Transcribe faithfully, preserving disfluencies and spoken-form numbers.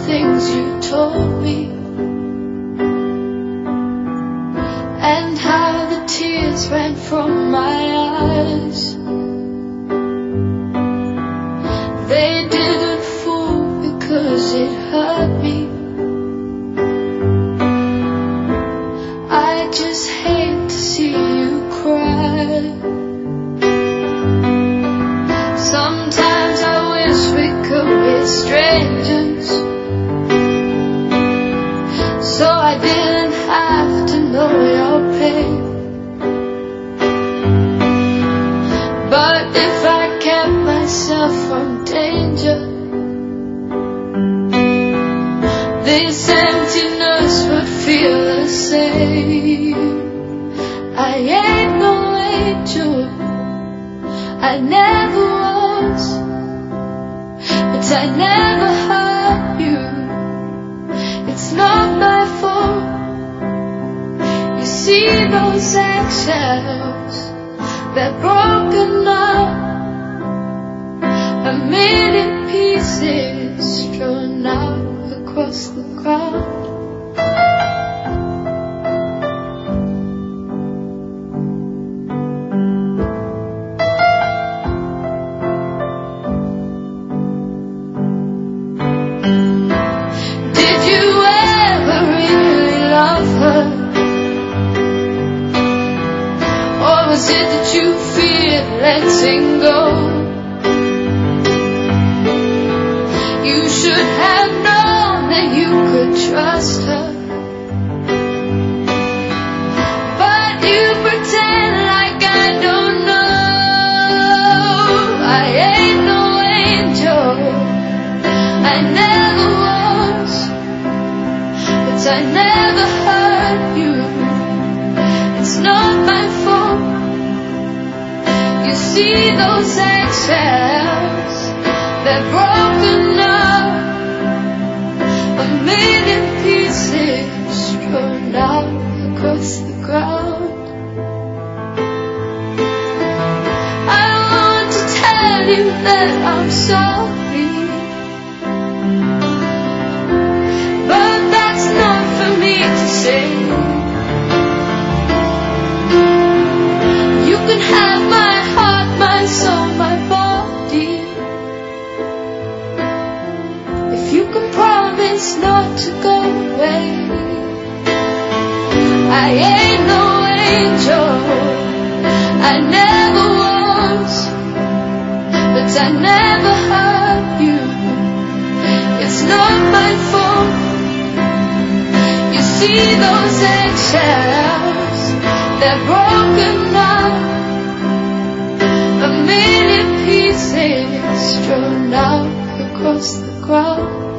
things you told me, and how the tears ran from my eyes. They didn't fool because it hurt me. I just hate to see you cry. Sometimes I wish we could be strangers, so I didn't have to know your pain. But if I kept myself from danger, this emptiness would feel the same. I ain't no angel, I never was, but I never hurt you. It's not my fault. You see those eggshells, they're broken up, a million pieces strewn out across the ground. Was it that you feared letting go? You should have known that you could trust her, but you pretend like I don't know. I ain't no angel, I never was, but I never hurt you. It's not my fault. You see those eggshells, they're broken up, a million pieces strewn out across the ground. I want to tell you that I'm sorry, but that's not for me to say. You can have my heart, my soul, my body, if you can promise not to go away. I ain't no angel, I never was, but I never hurt you. It's not my fault. You see those eggshells, they're broken up, a million pieces strewn out across the ground.